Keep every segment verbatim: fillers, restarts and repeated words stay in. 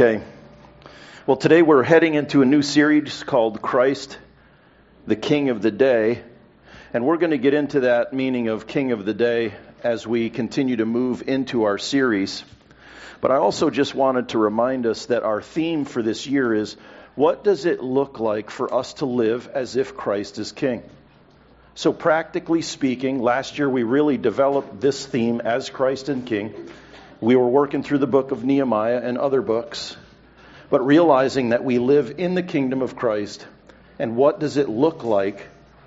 Okay. Well, today we're heading into a new series called Christ, the King of the Day. And we're going to get into that meaning of King of the Day as we continue to move into our series. But I also just wanted to remind us that our theme for this year is, what does it look like for us to live as if Christ is King? So practically speaking, last year we really developed this theme as Christ and King. We were working through the book of Nehemiah and other books, but realizing that we live in the kingdom of Christ, and what does it look like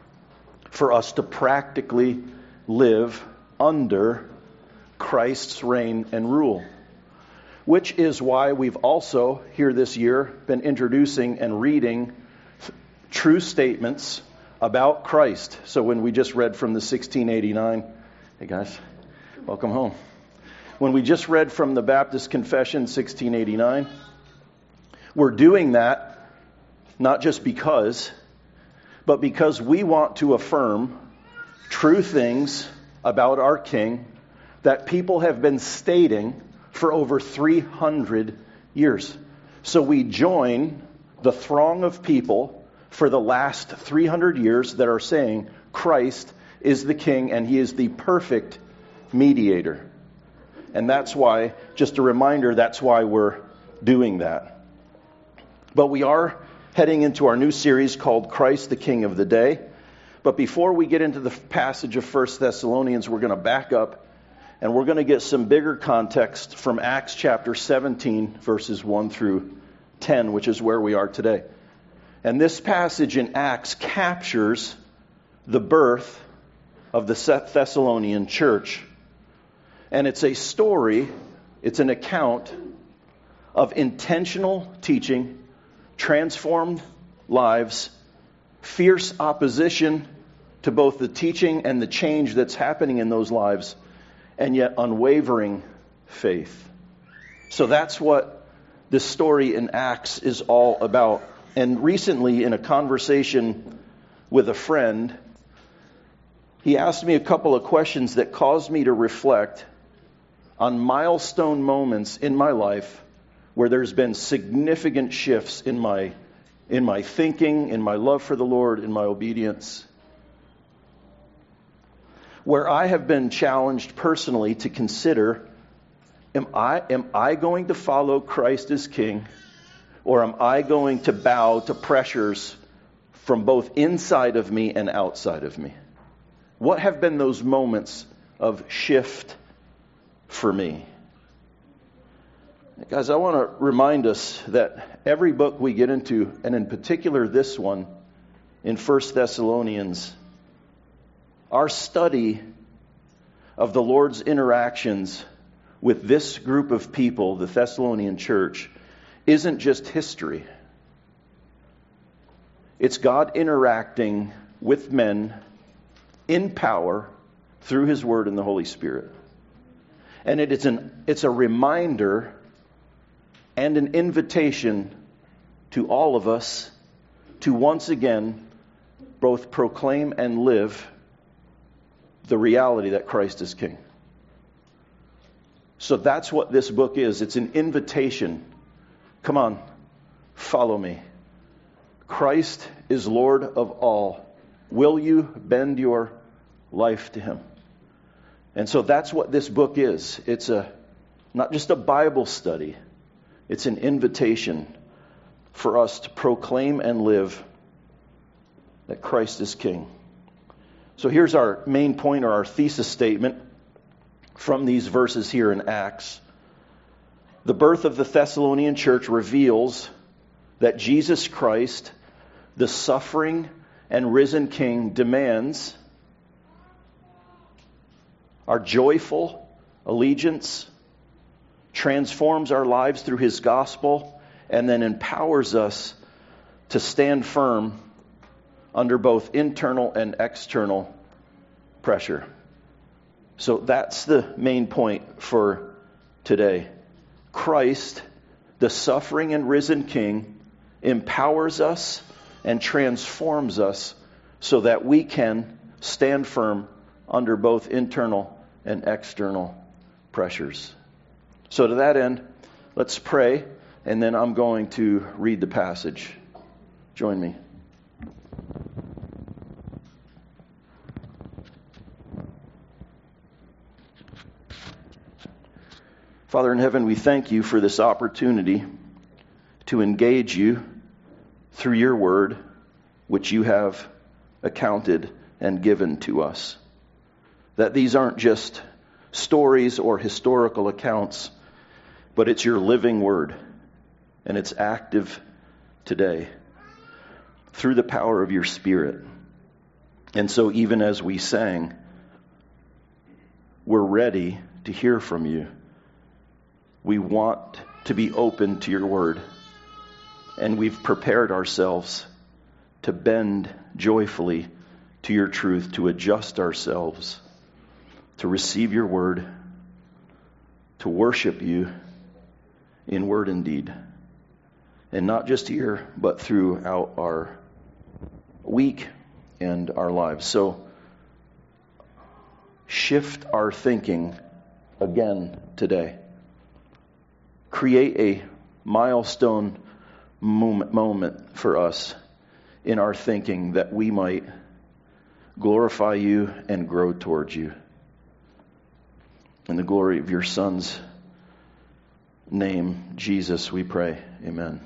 for us to practically live under Christ's reign and rule? Which is why we've also, here this year, been introducing and reading true statements about Christ. So when we just read from the sixteen eighty-nine, hey guys, welcome home. When we just read from the Baptist Confession, sixteen eighty-nine, we're doing that not just because, but because we want to affirm true things about our King that people have been stating for over three hundred years. So we join the throng of people for the last three hundred years that are saying Christ is the King and He is the perfect mediator. And that's why, just a reminder, that's why we're doing that. But we are heading into our new series called Christ, the King of the Day. But before we get into the passage of First Thessalonians, we're going to back up and we're going to get some bigger context from Acts chapter seventeen, verses one through ten, which is where we are today. And this passage in Acts captures the birth of the Thessalonian church. And it's a story, it's an account of intentional teaching, transformed lives, fierce opposition to both the teaching and the change that's happening in those lives, and yet unwavering faith. So that's what this story in Acts is all about. And recently, in a conversation with a friend, he asked me a couple of questions that caused me to reflect on milestone moments in my life where there's been significant shifts in my in my thinking, in my love for the Lord, in my obedience, where I have been challenged personally to consider, am I am I going to follow Christ as King, or am I going to bow to pressures from both inside of me and outside of me? What have been those moments of shift for me? Guys, I want to remind us that every book we get into, and in particular this one, in First Thessalonians, our study of the Lord's interactions with this group of people, the Thessalonian church, isn't just history. It's God interacting with men in power through His Word and the Holy Spirit. And it is an it's a reminder and an invitation to all of us to once again both proclaim and live the reality that Christ is King. So that's what this book is. It's an invitation. Come on, follow me. Christ is Lord of all. Will you bend your life to Him? And so that's what this book is. It's a not just a Bible study. It's an invitation for us to proclaim and live that Christ is King. So here's our main point, or our thesis statement from these verses here in Acts. The birth of the Thessalonian church reveals that Jesus Christ, the suffering and risen King, demands our joyful allegiance, transforms our lives through His gospel, and then empowers us to stand firm under both internal and external pressure. So that's the main point for today. Christ, the suffering and risen King, empowers us and transforms us so that we can stand firm under both internal and external pressures. So to that end, let's pray and then I'm going to read the passage. Join me. Father in heaven, we thank you for this opportunity to engage you through your word, which you have accounted and given to us. That these aren't just stories or historical accounts, but it's your living word, and it's active today through the power of your Spirit. And so even as we sang, we're ready to hear from you. We want to be open to your word, and we've prepared ourselves to bend joyfully to your truth, to adjust ourselves, to receive your word, to worship you in word and deed. And not just here, but throughout our week and our lives. So shift our thinking again today. Create a milestone moment for us in our thinking that we might glorify you and grow towards you. In the glory of your Son's name, Jesus, we pray. Amen.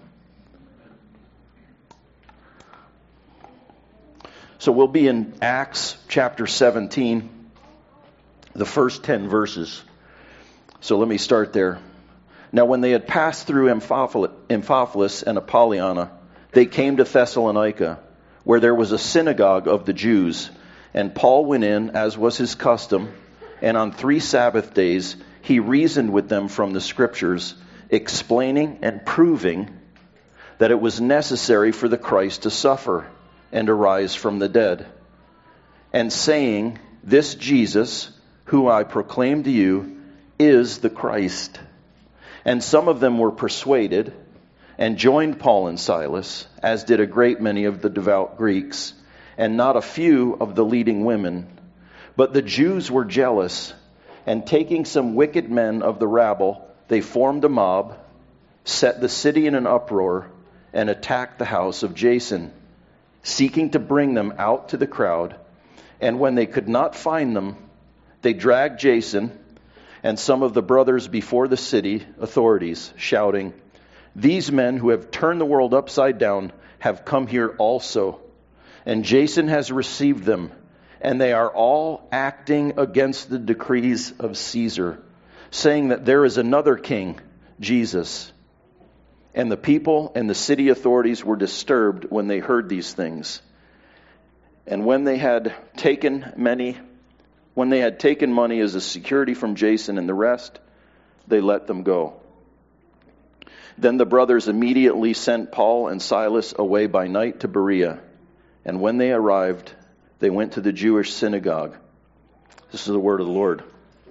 So we'll be in Acts chapter seventeen, the first ten verses. So let me start there. Now when they had passed through Amphipolis and Apollonia, they came to Thessalonica, where there was a synagogue of the Jews. And Paul went in, as was his custom, and on three Sabbath days he reasoned with them from the Scriptures, explaining and proving that it was necessary for the Christ to suffer and arise from the dead. And saying, this Jesus, who I proclaim to you, is the Christ. And some of them were persuaded and joined Paul and Silas, as did a great many of the devout Greeks, and not a few of the leading women. But the Jews were jealous, and taking some wicked men of the rabble, they formed a mob, set the city in an uproar, and attacked the house of Jason, seeking to bring them out to the crowd. And when they could not find them, they dragged Jason and some of the brothers before the city authorities, shouting, these men who have turned the world upside down have come here also. And Jason has received them, and they are all acting against the decrees of Caesar, saying that there is another king, Jesus. And the people and the city authorities were disturbed when they heard these things. And when they had taken many When they had taken money as a security from Jason and the rest, they let them go. Then the brothers immediately sent Paul and Silas away by night to Berea. And when they arrived, they went to the Jewish synagogue. This is the word of the Lord.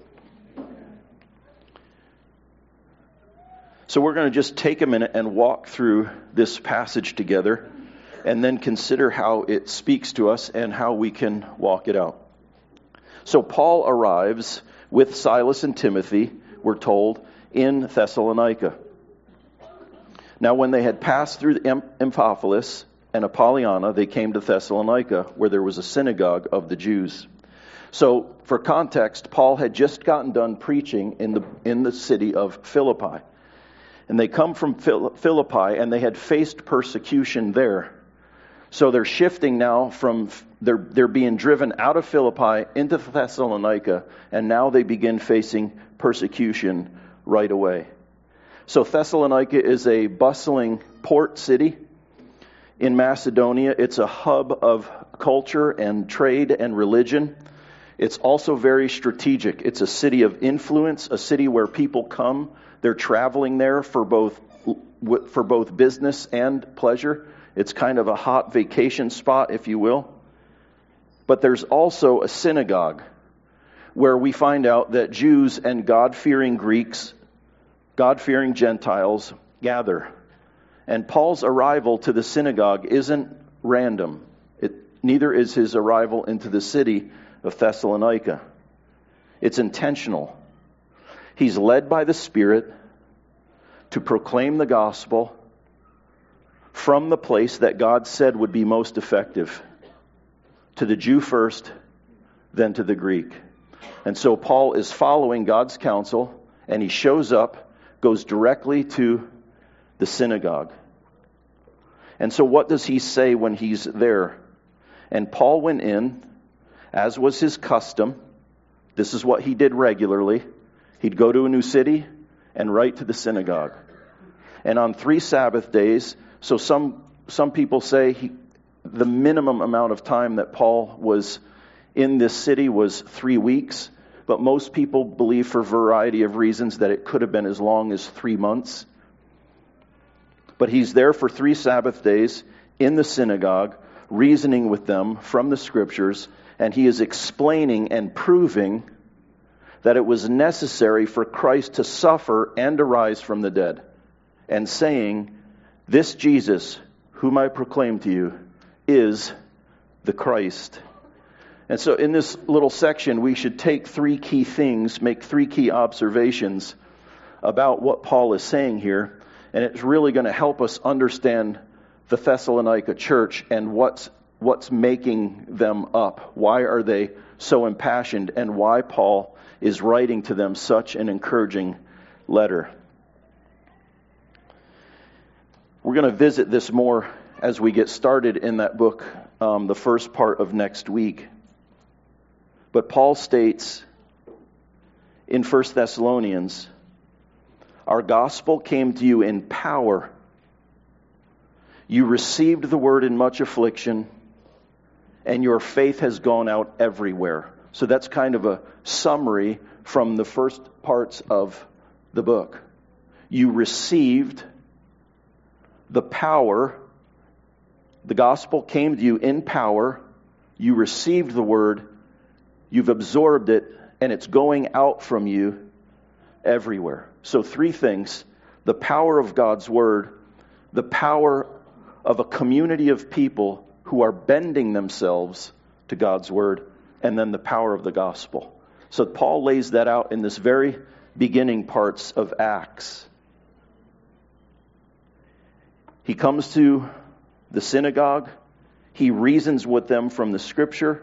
So we're going to just take a minute and walk through this passage together, and then consider how it speaks to us and how we can walk it out. So Paul arrives with Silas and Timothy, we're told, in Thessalonica. Now when they had passed through Amphipolis and Apollonia, they came to Thessalonica, where there was a synagogue of the Jews. So for context, Paul had just gotten done preaching in the in the city of Philippi. And they come from Philippi, and they had faced persecution there. So they're shifting now from, they're, they're being driven out of Philippi into Thessalonica, and now they begin facing persecution right away. So Thessalonica is a bustling port city in Macedonia. It's a hub of culture and trade and religion. It's also very strategic. It's a city of influence, a city where people come. They're traveling there for both for both business and pleasure. It's kind of a hot vacation spot, if you will. But there's also a synagogue where we find out that Jews and God-fearing Greeks, God-fearing Gentiles gather. And Paul's arrival to the synagogue isn't random. It, neither is his arrival into the city of Thessalonica. It's intentional. He's led by the Spirit to proclaim the gospel from the place that God said would be most effective, to the Jew first, then to the Greek. And so Paul is following God's counsel, and he shows up, goes directly to the synagogue. And so what does he say when he's there? And Paul went in, as was his custom. This is what he did regularly. He'd go to a new city and right to the synagogue. And on three Sabbath days, so some some people say he, the minimum amount of time that Paul was in this city was three weeks, but most people believe, for a variety of reasons, that it could have been as long as three months. But he's there for three Sabbath days in the synagogue, reasoning with them from the Scriptures, and he is explaining and proving that it was necessary for Christ to suffer and arise from the dead, and saying, this Jesus, whom I proclaim to you, is the Christ. And so in this little section, we should take three key things, make three key observations about what Paul is saying here, and it's really going to help us understand the Thessalonica church and what's what's making them up. Why are they so impassioned, and why Paul is writing to them such an encouraging letter. We're going to visit this more as we get started in that book, um, the first part of next week. But Paul states in First Thessalonians, our gospel came to you in power. You received the word in much affliction, and your faith has gone out everywhere. So that's kind of a summary from the first parts of the book. You received the power. The gospel came to you in power. You received the word. You've absorbed it, and it's going out from you everywhere. So three things: the power of God's word, the power of a community of people who are bending themselves to God's word, and then the power of the gospel. So Paul lays that out in this very beginning parts of Acts. He comes to the synagogue. He reasons with them from the Scripture.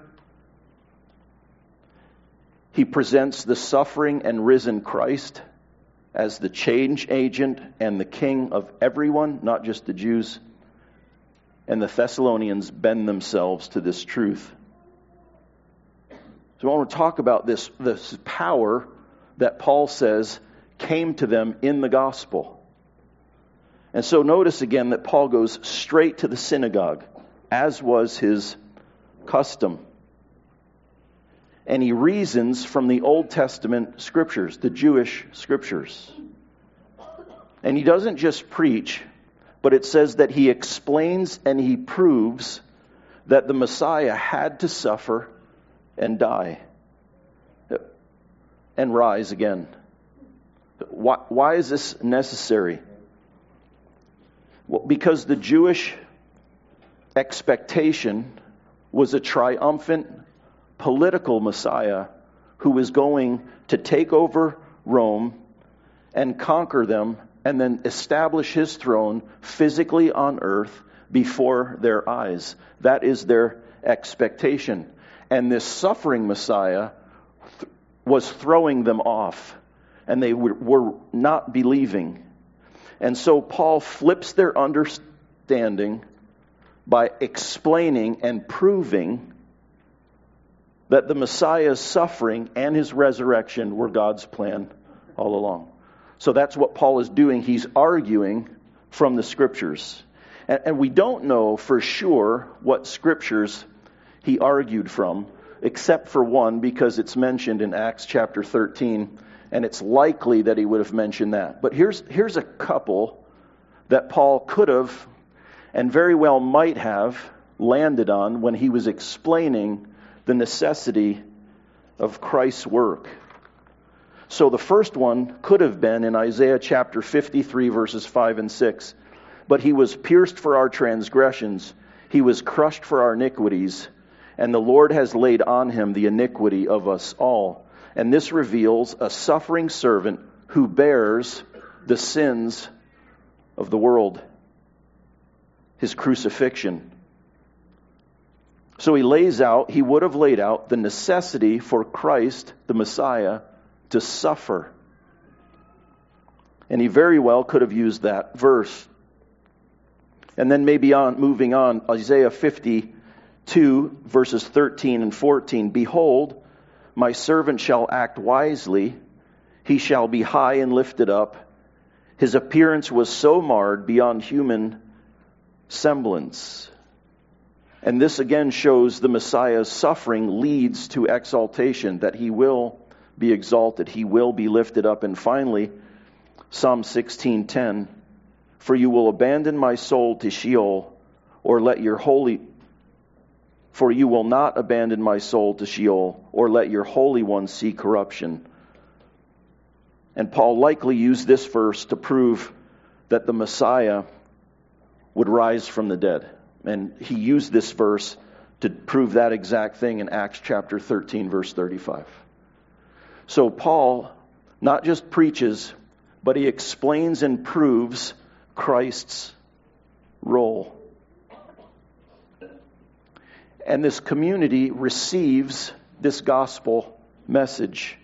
He presents the suffering and risen Christ as the change agent and the king of everyone, not just the Jews. And the Thessalonians bend themselves to this truth. So I want to talk about this, this power that Paul says came to them in the gospel. And so notice again that Paul goes straight to the synagogue, as was his custom. And he reasons from the Old Testament scriptures, the Jewish scriptures. And he doesn't just preach, but it says that he explains and he proves that the Messiah had to suffer and die and rise again. Why, why is this necessary? Well, because the Jewish expectation was a triumphant political Messiah who was going to take over Rome and conquer them and then establish his throne physically on earth before their eyes. That is their expectation. And this suffering Messiah th- was throwing them off, and they w- were not believing. And so Paul flips their understanding by explaining and proving that the Messiah's suffering and his resurrection were God's plan all along. So that's what Paul is doing. He's arguing from the Scriptures. And, and we don't know for sure what Scriptures he argued from, except for one, because it's mentioned in Acts chapter thirteen, and it's likely that he would have mentioned that. But here's, here's a couple that Paul could have and very well might have landed on when he was explaining the necessity of Christ's work. So the first one could have been in Isaiah chapter fifty-three, verses five and six. But he was pierced for our transgressions, he was crushed for our iniquities, and the Lord has laid on him the iniquity of us all. And this reveals a suffering servant who bears the sins of the world, his crucifixion. So he lays out, he would have laid out the necessity for Christ, the Messiah, to suffer. And he very well could have used that verse. And then maybe on, moving on, Isaiah fifty-two, verses thirteen and fourteen. Behold, my servant shall act wisely. He shall be high and lifted up. His appearance was so marred beyond human semblance. And this again shows the Messiah's suffering leads to exaltation, that he will be exalted, he will be lifted up. And finally, Psalm sixteen ten, for you will abandon my soul to Sheol, or let your holy for you will not abandon my soul to Sheol, or let your Holy One see corruption. And Paul likely used this verse to prove that the Messiah would rise from the dead. And he used this verse to prove that exact thing in Acts chapter thirteen, verse thirty-five. So Paul not just preaches, but he explains and proves Christ's role. And this community receives this gospel message.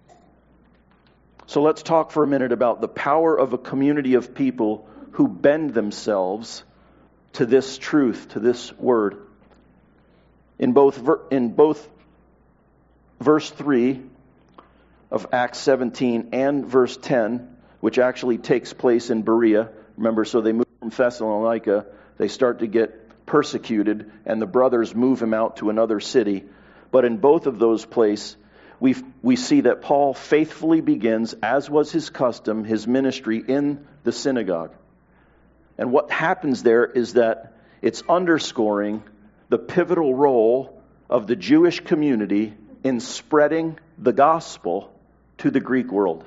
So let's talk for a minute about the power of a community of people who bend themselves to this truth, to this word. In both in both verse three of Acts seventeen and verse ten, which actually takes place in Berea. Remember, so they move from Thessalonica, they start to get persecuted, and the brothers move him out to another city. But in both of those places, we we see that Paul faithfully begins, as was his custom, his ministry in the synagogue. And what happens there is that it's underscoring the pivotal role of the Jewish community in spreading the gospel to the Greek world.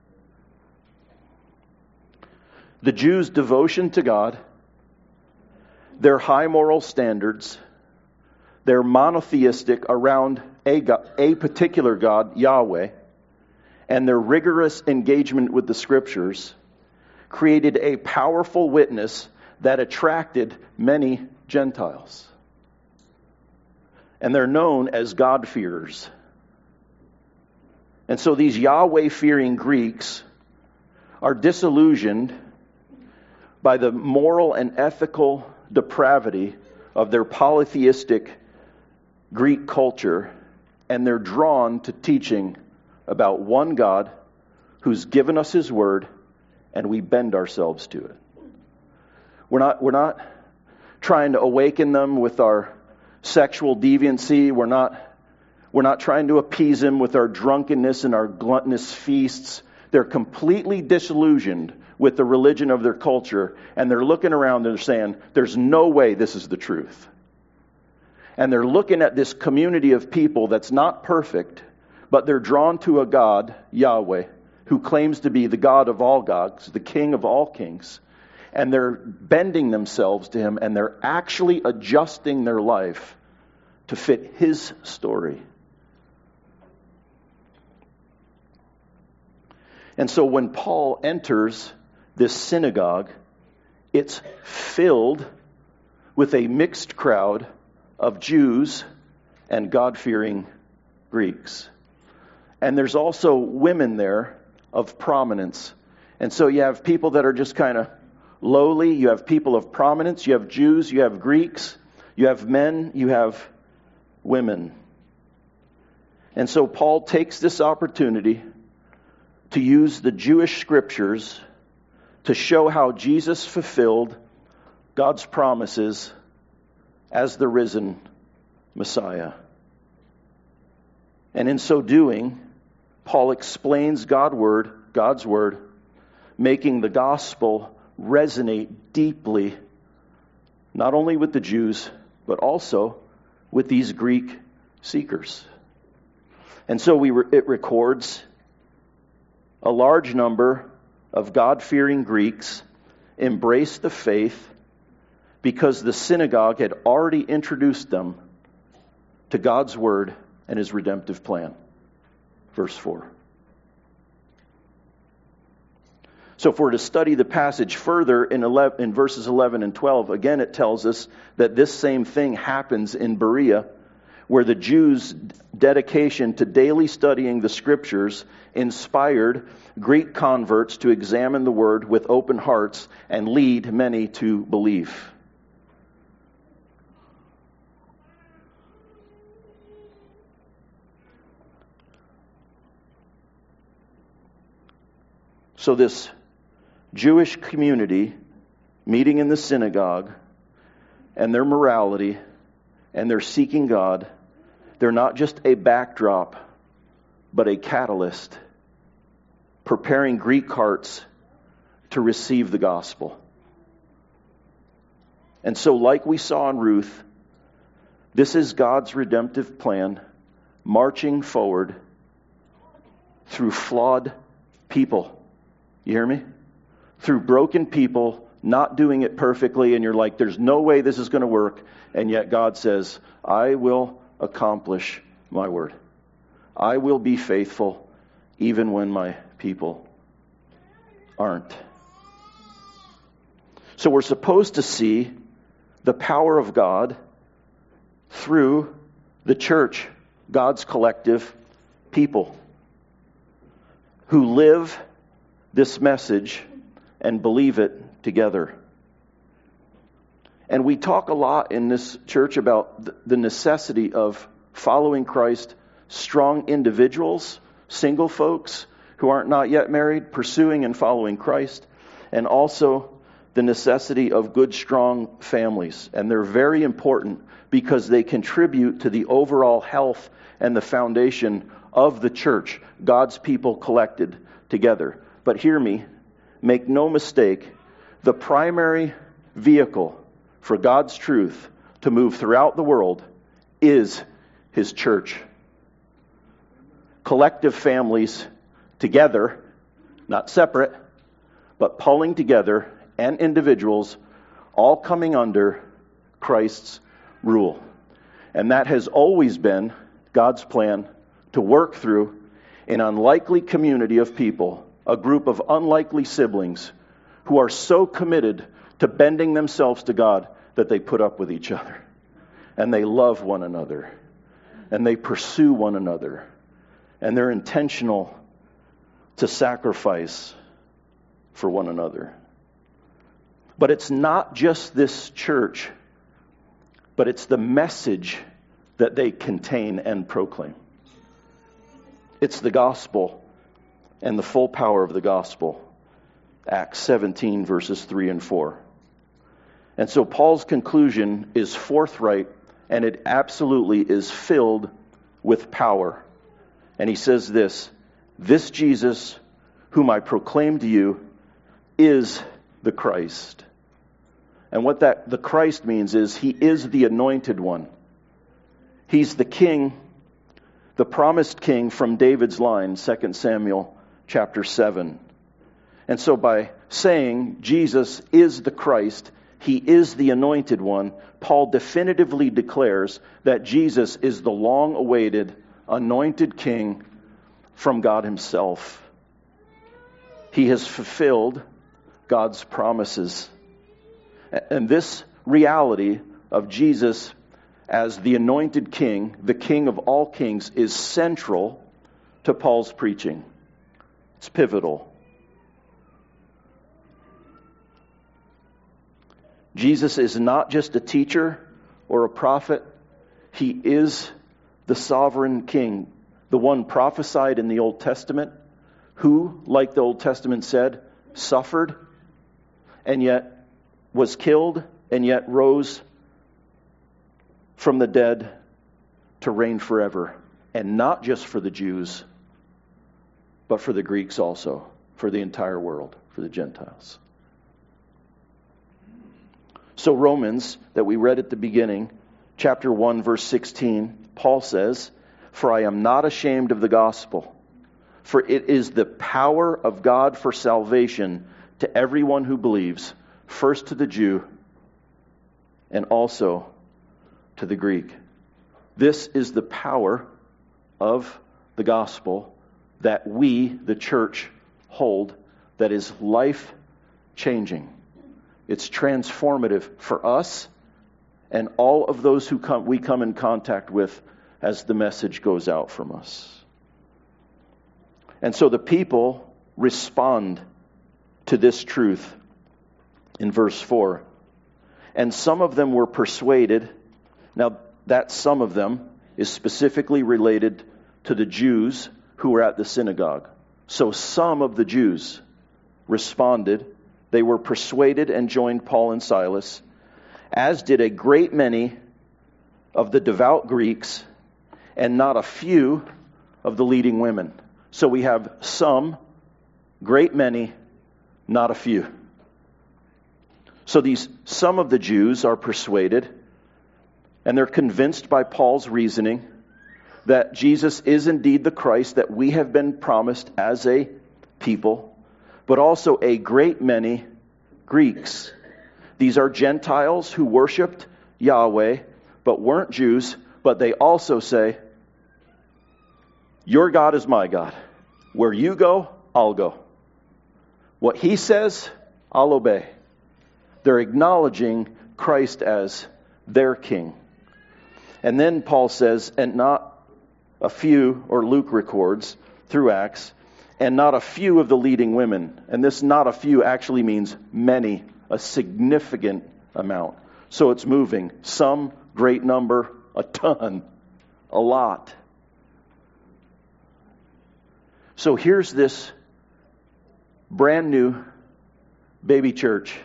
The Jews' devotion to God, their high moral standards, their monotheistic around a, God, a particular God, Yahweh, and their rigorous engagement with the Scriptures created a powerful witness that attracted many Gentiles. And they're known as God-fearers. And so these Yahweh-fearing Greeks are disillusioned by the moral and ethical depravity of their polytheistic Greek culture, and they're drawn to teaching about one God who's given us His Word, and we bend ourselves to it. We're not, we're not trying to awaken them with our sexual deviancy. We're not, we're not trying to appease them with our drunkenness and our gluttonous feasts. They're completely disillusioned with the religion of their culture, and they're looking around and they're saying, there's no way this is the truth. And they're looking at this community of people that's not perfect, but they're drawn to a God, Yahweh, who claims to be the God of all gods, the King of all kings. And they're bending themselves to Him, and they're actually adjusting their life to fit His story. And so when Paul enters this synagogue, it's filled with a mixed crowd of Jews and God-fearing Greeks. And there's also women there of prominence. And so you have people that are just kind of lowly, you have people of prominence, you have Jews, you have Greeks, you have men, you have women. And so Paul takes this opportunity to use the Jewish scriptures to show how Jesus fulfilled God's promises as the risen Messiah. And in so doing, Paul explains God's word, God's word, making the gospel resonate deeply, not only with the Jews, but also with these Greek seekers. And so we re- it records a large number of God-fearing Greeks embraced the faith because the synagogue had already introduced them to God's word and His redemptive plan. Verse four. So if we're to study the passage further in, eleven, in verses eleven and twelve, again it tells us that this same thing happens in Berea, where the Jews' dedication to daily studying the Scriptures inspired Greek converts to examine the Word with open hearts and lead many to belief. So this Jewish community meeting in the synagogue, and their morality, and their seeking God, they're not just a backdrop, but a catalyst, preparing Greek hearts to receive the gospel. And so, like we saw in Ruth, this is God's redemptive plan, marching forward through flawed people. You hear me? Through broken people, not doing it perfectly, and you're like, there's no way this is going to work. And yet God says, I will accomplish my word. I will be faithful even when my people aren't. So we're supposed to see the power of God through the church, God's collective people, who live this message and believe it together. And we talk a lot in this church about the necessity of following Christ, strong individuals, single folks who aren't not yet married, pursuing and following Christ, and also the necessity of good, strong families. And they're very important because they contribute to the overall health and the foundation of the church, God's people collected together. But hear me, make no mistake, the primary vehicle for God's truth to move throughout the world is His church. Collective families together, not separate, but pulling together, and individuals all coming under Christ's rule. And that has always been God's plan to work through an unlikely community of people, a group of unlikely siblings who are so committed to bending themselves to God that they put up with each other. And they love one another. And they pursue one another. And they're intentional to sacrifice for one another. But it's not just this church, but it's the message that they contain and proclaim. It's the gospel and the full power of the gospel. Acts seventeen, verses three and four. And so Paul's conclusion is forthright, and it absolutely is filled with power. And he says this, this Jesus, whom I proclaim to you, is the Christ. And what that the Christ means is He is the anointed one. He's the king, the promised king from David's line, Second Samuel chapter seven. And so by saying Jesus is the Christ, He is the anointed one, Paul definitively declares that Jesus is the long-awaited, anointed king from God Himself. He has fulfilled God's promises. And this reality of Jesus as the anointed king, the king of all kings, is central to Paul's preaching. It's pivotal. Jesus is not just a teacher or a prophet. He is the sovereign king, the one prophesied in the Old Testament, who, like the Old Testament said, suffered and yet was killed and yet rose from the dead to reign forever. And not just for the Jews, but for the Greeks also, for the entire world, for the Gentiles. So Romans, that we read at the beginning, chapter one, verse sixteen, Paul says, "For I am not ashamed of the gospel, for it is the power of God for salvation to everyone who believes, first to the Jew and also to the Greek." This is the power of the gospel that we, the church, hold that is life-changing. It's transformative for us and all of those who come, we come in contact with as the message goes out from us. And so the people respond to this truth in verse four. And some of them were persuaded. Now, that some of them is specifically related to the Jews who were at the synagogue. So some of the Jews responded. They were persuaded and joined Paul and Silas, as did a great many of the devout Greeks, and not a few of the leading women. So we have some, great many, not a few. So these some of the Jews are persuaded, and they're convinced by Paul's reasoning that Jesus is indeed the Christ that we have been promised as a people, but also a great many Greeks. These are Gentiles who worshiped Yahweh, but weren't Jews, but they also say, your God is my God. Where you go, I'll go. What he says, I'll obey. They're acknowledging Christ as their king. And then Paul says, and not a few, or Luke records through Acts, and not a few of the leading women. And this not a few actually means many, a significant amount. So it's moving. Some, great number, a ton, a lot. So here's this brand new baby church.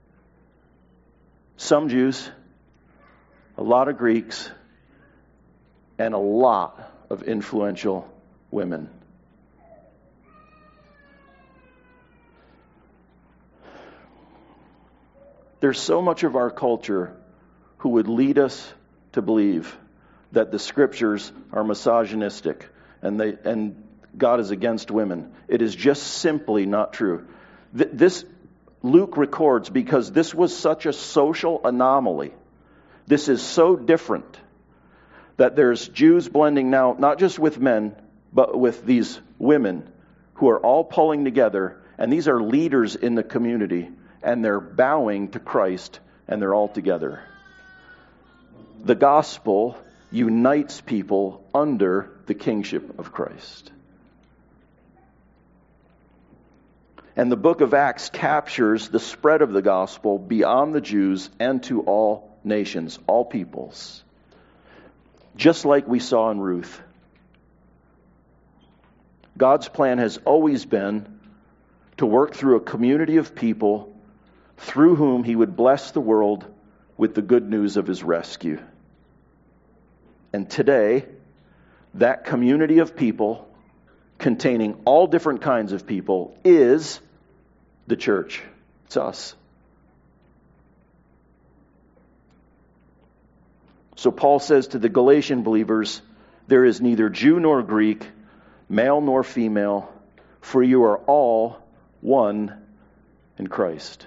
Some Jews, a lot of Greeks, and a lot of influential women. There's so much of our culture who would lead us to believe that the scriptures are misogynistic and they and God is against women. It is just simply not true. Th- this Luke records because this was such a social anomaly. This is so different that there's Jews blending now, not just with men, but with these women who are all pulling together, and these are leaders in the community, and they're bowing to Christ, and they're all together. The gospel unites people under the kingship of Christ. And the book of Acts captures the spread of the gospel beyond the Jews and to all nations, all peoples. Just like we saw in Ruth. God's plan has always been to work through a community of people through whom he would bless the world with the good news of his rescue. And today, that community of people, containing all different kinds of people, is the church. It's us. So Paul says to the Galatian believers, there is neither Jew nor Greek, male nor female, for you are all one in Christ.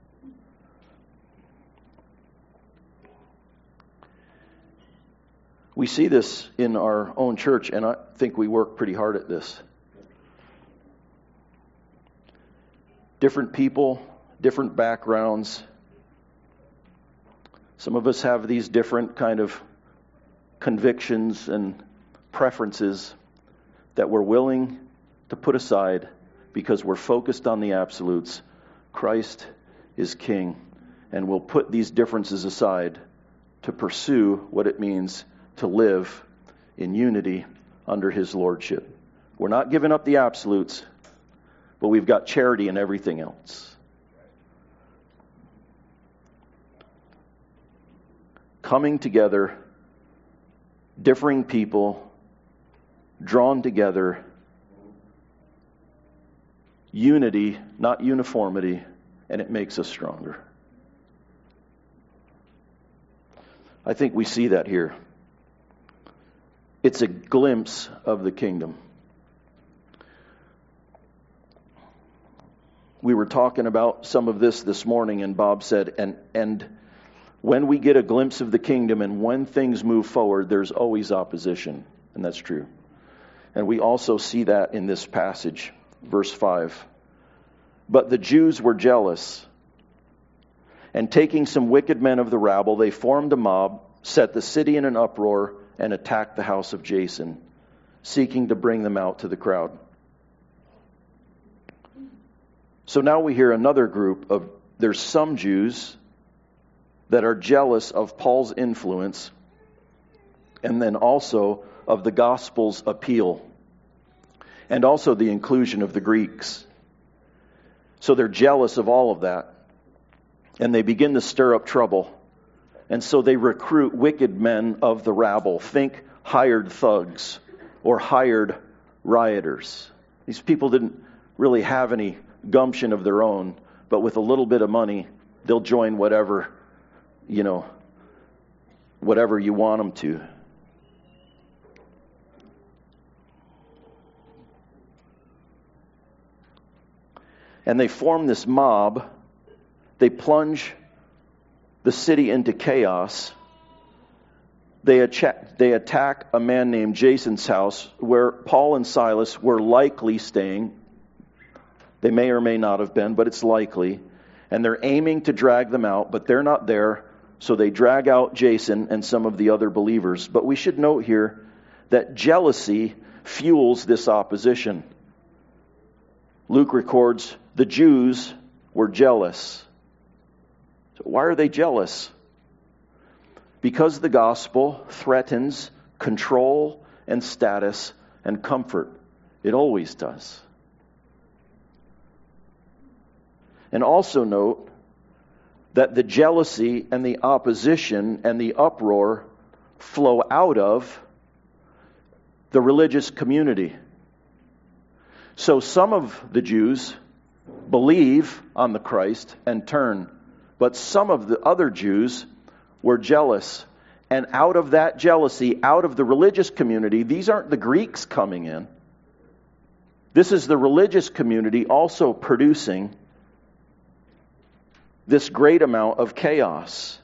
We see this in our own church, and I think we work pretty hard at this. Different people, different backgrounds. Some of us have these different kind of convictions and preferences that we're willing to put aside because we're focused on the absolutes. Christ is King, and we'll put these differences aside to pursue what it means to live in unity under his lordship. We're not giving up the absolutes, but we've got charity in everything else. Coming together, differing people, drawn together, unity, not uniformity, and it makes us stronger. I think we see that here. It's a glimpse of the kingdom. We were talking about some of this this morning, and Bob said, and and when we get a glimpse of the kingdom and when things move forward, there's always opposition, and that's true. And we also see that in this passage, verse five. But the Jews were jealous. And taking some wicked men of the rabble, they formed a mob, set the city in an uproar, and attacked the house of Jason, seeking to bring them out to the crowd. So now we hear another group of, there's some Jews that are jealous of Paul's influence, and then also of the gospel's appeal, and also the inclusion of the Greeks. So they're jealous of all of that, and they begin to stir up trouble. And so they recruit wicked men of the rabble. Think hired thugs or hired rioters. These people didn't really have any gumption of their own, but with a little bit of money, they'll join whatever, you know, whatever you want them to. And they form this mob. They plunge the city into chaos. They attack, they attack a man named Jason's house where Paul and Silas were likely staying. They may or may not have been, but it's likely. And they're aiming to drag them out, but they're not there. So they drag out Jason and some of the other believers. But we should note here that jealousy fuels this opposition. Luke records, the Jews were jealous. So why are they jealous? Because the gospel threatens control and status and comfort. It always does. And also note that the jealousy and the opposition and the uproar flow out of the religious community. So some of the Jews believe on the Christ and turn, but some of the other Jews were jealous. And out of that jealousy, out of the religious community, these aren't the Greeks coming in. This is the religious community also producing this great amount of chaos.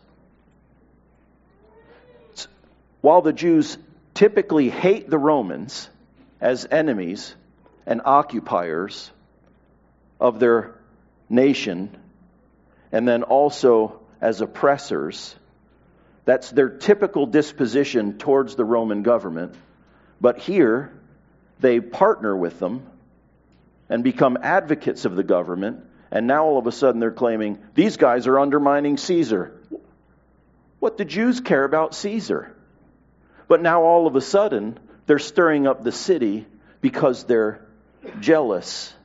While the Jews typically hate the Romans as enemies and occupiers of their nation, and then also as oppressors, that's their typical disposition towards the Roman government. But here, they partner with them and become advocates of the government, and now all of a sudden they're claiming, these guys are undermining Caesar. What do Jews care about Caesar? But now all of a sudden, they're stirring up the city because they're jealous.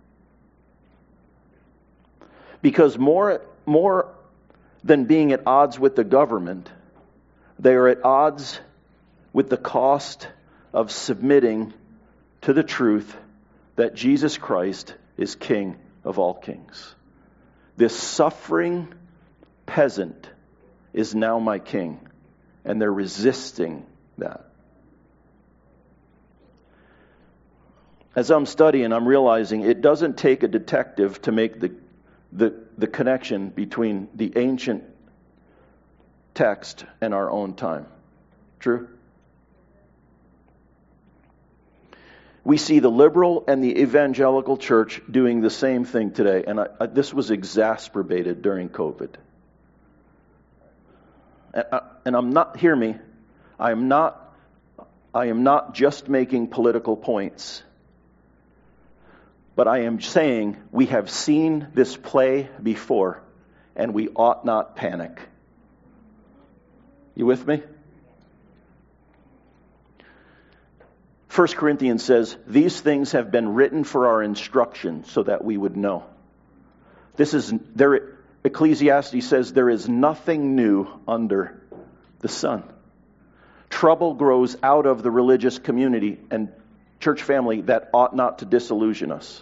Because more, more than being at odds with the government, they are at odds with the cost of submitting to the truth that Jesus Christ is King of all kings. This suffering peasant is now my king, and they're resisting that. As I'm studying, I'm realizing it doesn't take a detective to make the the, the connection between the ancient text and our own time. True? We see the liberal and the evangelical church doing the same thing today, and I, I, this was exacerbated during COVID. And, I, and I'm not, hear me, I am not, I am not just making political points. But I am saying we have seen this play before, and we ought not panic. You with me? First Corinthians says, these things have been written for our instruction so that we would know. This is there. Ecclesiastes says there is nothing new under the sun. Trouble grows out of the religious community and church family that ought not to disillusion us.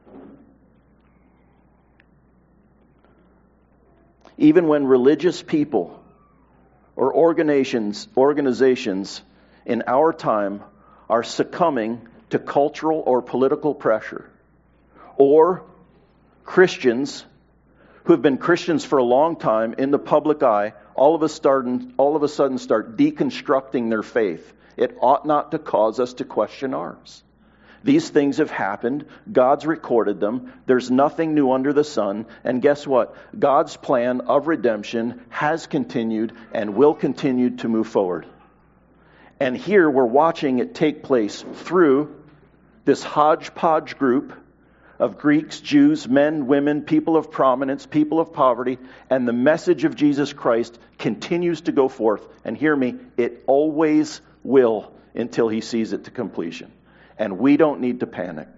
Even when religious people or organizations, organizations in our time are succumbing to cultural or political pressure, or Christians who have been Christians for a long time in the public eye, all of a sudden, all of a sudden start deconstructing their faith, it ought not to cause us to question ours. These things have happened. God's recorded them. There's nothing new under the sun. And guess what? God's plan of redemption has continued and will continue to move forward. And here we're watching it take place through this hodgepodge group of Greeks, Jews, men, women, people of prominence, people of poverty, and the message of Jesus Christ continues to go forth. And hear me, it always will until he sees it to completion. And we don't need to panic.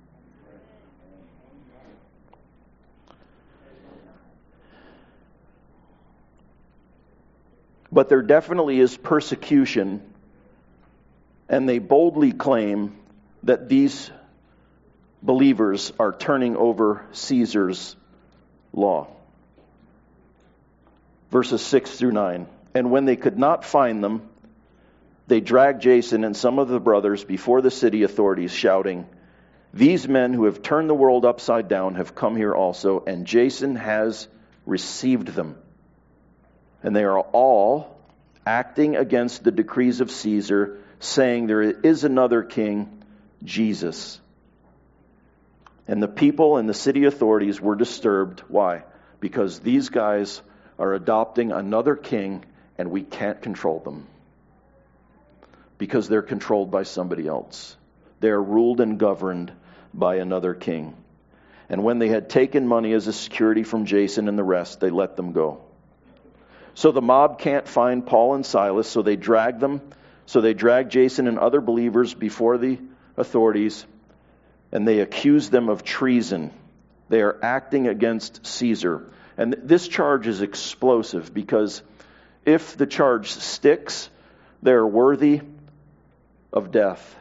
But there definitely is persecution, and they boldly claim that these believers are turning over Caesar's law. Verses six through nine. And when they could not find them, they dragged Jason and some of the brothers before the city authorities, shouting, "These men who have turned the world upside down have come here also, and Jason has received them. And they are all acting against the decrees of Caesar, saying there is another king, Jesus." And the people and the city authorities were disturbed. Why? Because these guys are adopting another king and we can't control them. Because they're controlled by somebody else. They are ruled and governed by another king. And when they had taken money as a security from Jason and the rest, they let them go. So the mob can't find Paul and Silas, so they drag them. So they drag Jason and other believers before the authorities, and they accuse them of treason. They are acting against Caesar. And this charge is explosive because if the charge sticks, they're worthy of death.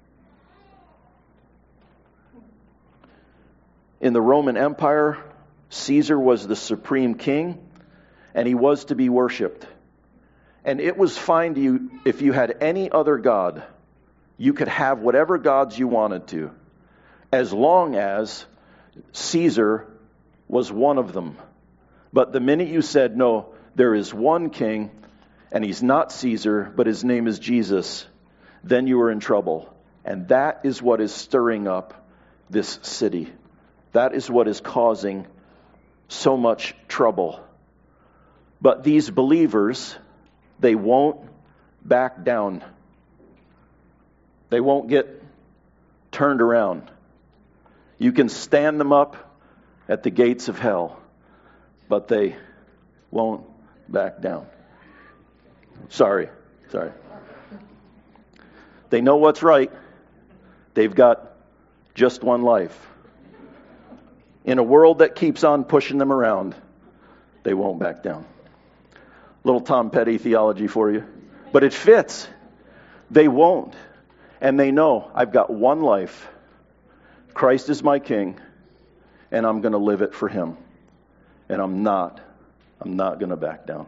In the Roman Empire, Caesar was the supreme king, and he was to be worshipped. And it was fine to you if you had any other god. You could have whatever gods you wanted to, as long as Caesar was one of them. But the minute you said, no, there is one king, and he's not Caesar, but his name is Jesus, then you were in trouble. And that is what is stirring up this city. That is what is causing so much trouble. But these believers, they won't back down. They won't get turned around. You can stand them up at the gates of hell, but they won't back down. Sorry, sorry. They know what's right. They've got just one life. In a world that keeps on pushing them around, they won't back down. Little Tom Petty theology for you. But it fits. They won't. And they know, I've got one life. Christ is my king, and I'm going to live it for him. And I'm not, I'm not going to back down.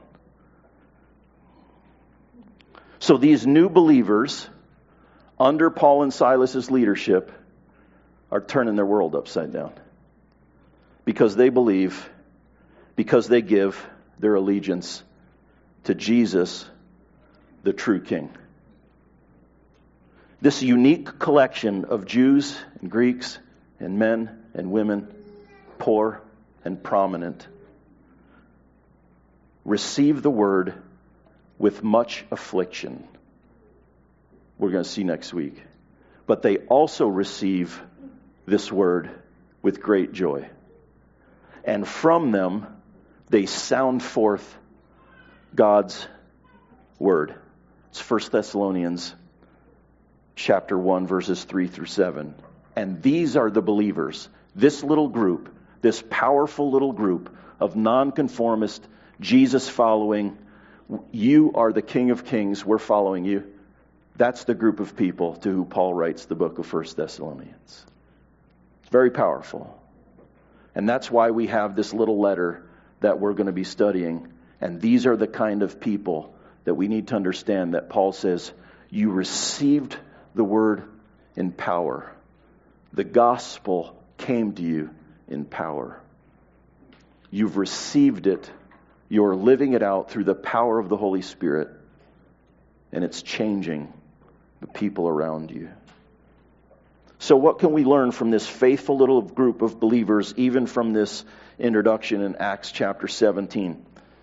So these new believers, under Paul and Silas's leadership, are turning their world upside down. Because they believe, because they give their allegiance to Jesus, the true King. This unique collection of Jews and Greeks and men and women, poor and prominent, receive the word with much affliction. We're going to see next week. But they also receive this word with great joy. And from them, they sound forth God's word. It's First Thessalonians chapter one, verses three through seven. And these are the believers, this little group, this powerful little group of nonconformist, Jesus-following, you are the King of Kings, we're following you. That's the group of people to who Paul writes the book of First Thessalonians. It's very powerful. And that's why we have this little letter that we're going to be studying. And these are the kind of people that we need to understand that Paul says, you received the word in power. The gospel came to you in power. You've received it. You're living it out through the power of the Holy Spirit. And it's changing the people around you. So what can we learn from this faithful little group of believers, even from this introduction in Acts chapter seventeen?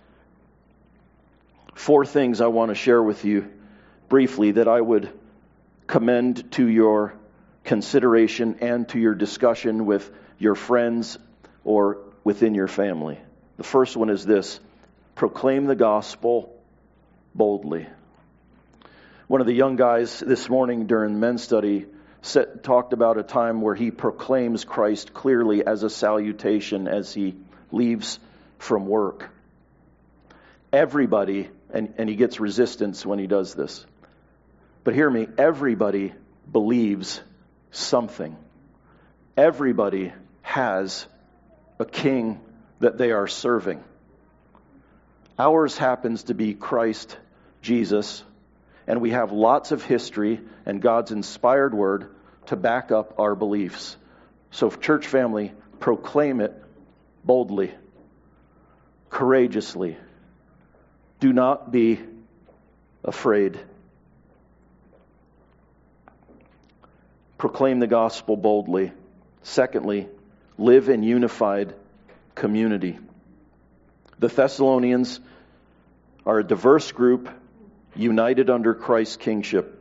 Four things I want to share with you briefly that I would commend to your consideration and to your discussion with your friends or within your family. The first one is this: proclaim the gospel boldly. One of the young guys this morning during men's study said, talked about a time where he proclaims Christ clearly as a salutation as he leaves from work. Everybody, and, and he gets resistance when he does this. But hear me, everybody believes something. Everybody has a king that they are serving. Ours happens to be Christ Jesus, and we have lots of history and God's inspired word to back up our beliefs. So, church family, proclaim it boldly, courageously. Do not be afraid. Proclaim the gospel boldly. Secondly, live in unified community. The Thessalonians are a diverse group united under Christ's kingship.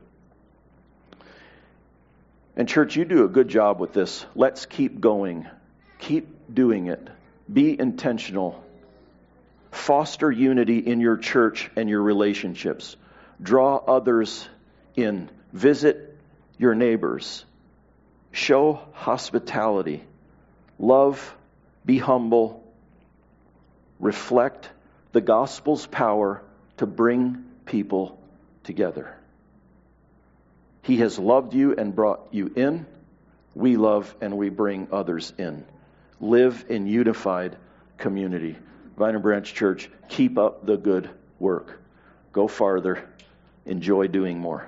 And church, you do a good job with this. Let's keep going. Keep doing it. Be intentional. Foster unity in your church and your relationships. Draw others in. Visit your neighbors. Show hospitality. Love. Be humble. Reflect the gospel's power to bring people together. He has loved you and brought you in. We love and we bring others in. Live in unified community. Vine and Branch Church, keep up the good work. Go farther. Enjoy doing more.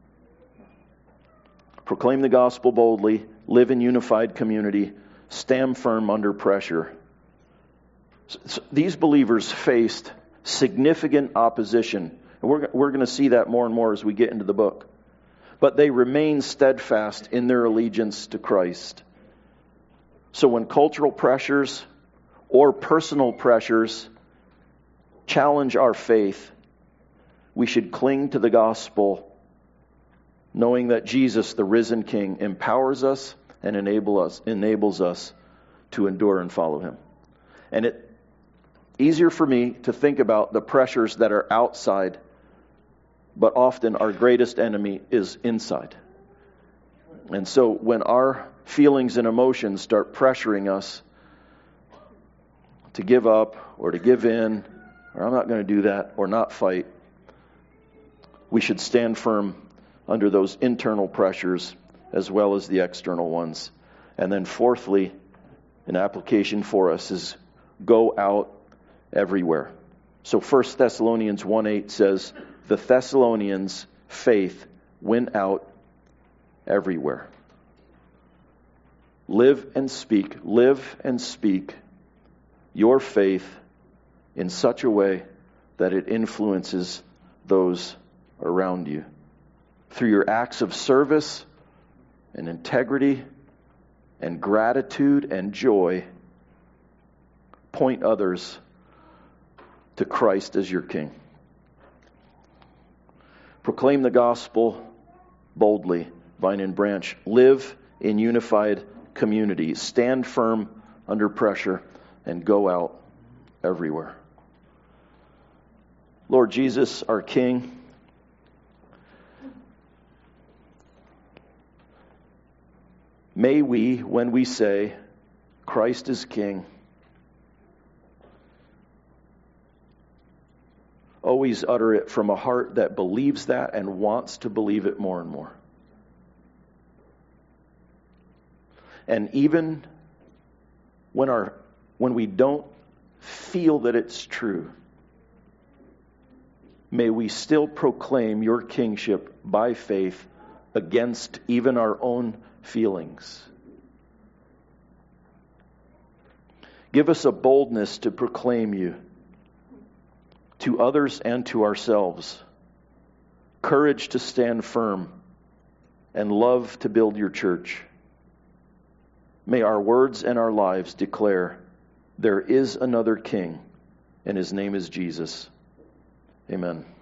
Proclaim the gospel boldly. Live in unified community. Stand firm under pressure. So these believers faced significant opposition. And we're, we're going to see that more and more as we get into the book. But they remain steadfast in their allegiance to Christ. So when cultural pressures or personal pressures challenge our faith, we should cling to the gospel, knowing that Jesus, the risen King, empowers us and enable us, enables us to endure and follow Him. And it's easier for me to think about the pressures that are outside, but often our greatest enemy is inside. And so when our feelings and emotions start pressuring us to give up or to give in, or I'm not going to do that, or not fight, we should stand firm under those internal pressures as well as the external ones. And then fourthly, an application for us is go out everywhere. So First Thessalonians one eight says, the Thessalonians' faith went out everywhere. Live and speak, live and speak your faith in such a way that it influences those around you. Through your acts of service and integrity and gratitude and joy, point others to Christ as your King. Proclaim the gospel boldly, Vine and Branch. Live in unified community. Stand firm under pressure and go out everywhere. Lord Jesus, our King, may we, when we say, Christ is King, always utter it from a heart that believes that and wants to believe it more and more. And even when our when we don't feel that it's true, may we still proclaim your kingship by faith against even our own feelings. Give us a boldness to proclaim you to others and to ourselves, courage to stand firm, and love to build your church. May our words and our lives declare there is another King, and his name is Jesus. Amen.